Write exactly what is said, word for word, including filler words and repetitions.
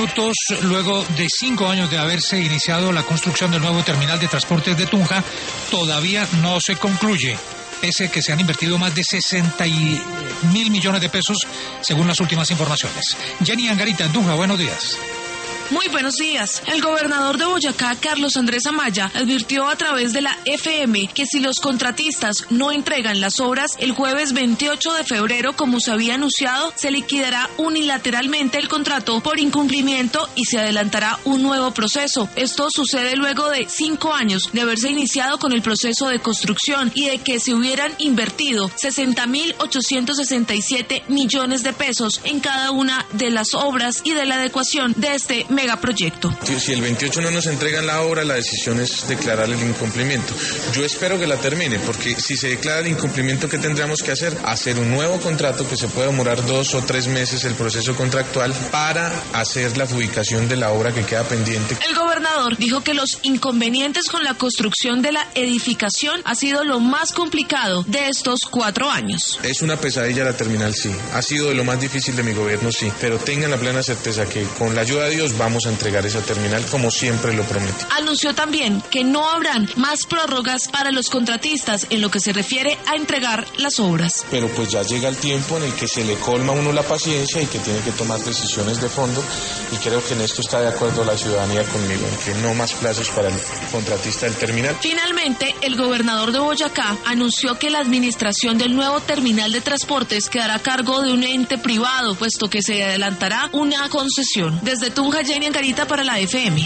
minutos, luego de cinco años de haberse iniciado la construcción del nuevo terminal de transportes de Tunja, todavía no se concluye, pese a que se han invertido más de sesenta mil millones de pesos, según las últimas informaciones. Jenny Angarita, en Tunja, buenos días. Muy buenos días. El gobernador de Boyacá, Carlos Andrés Amaya, advirtió a través de la F M que si los contratistas no entregan las obras el jueves veintiocho de febrero, como se había anunciado, se liquidará unilateralmente el contrato por incumplimiento y se adelantará un nuevo proceso. Esto sucede luego de cinco años de haberse iniciado con el proceso de construcción y de que se hubieran invertido sesenta mil ochocientos sesenta y siete millones de pesos en cada una de las obras y de la adecuación de este megaproyecto. Si el veintiocho no nos entregan la obra, la decisión es declarar el incumplimiento. Yo espero que la termine, porque si se declara el incumplimiento, ¿qué tendríamos que hacer? Hacer un nuevo contrato que se puede demorar dos o tres meses el proceso contractual para hacer la adjudicación de la obra que queda pendiente. El gobernador dijo que los inconvenientes con la construcción de la edificación ha sido lo más complicado de estos cuatro años. Es una pesadilla la terminal, sí. Ha sido de lo más difícil de mi gobierno, sí. Pero tengan la plena certeza que con la ayuda de Dios vamos a entregar esa terminal como siempre lo prometí. Anunció también que no habrán más prórrogas para los contratistas en lo que se refiere a entregar las obras. Pero pues ya llega el tiempo en el que se le colma a uno la paciencia y que tiene que tomar decisiones de fondo, y creo que en esto está de acuerdo la ciudadanía conmigo, en que no más plazos para el contratista del terminal. Finalmente, el gobernador de Boyacá anunció que la administración del nuevo terminal de transportes quedará a cargo de un ente privado, puesto que se adelantará una concesión. Desde Tunja, Jenny Angarita para la F M.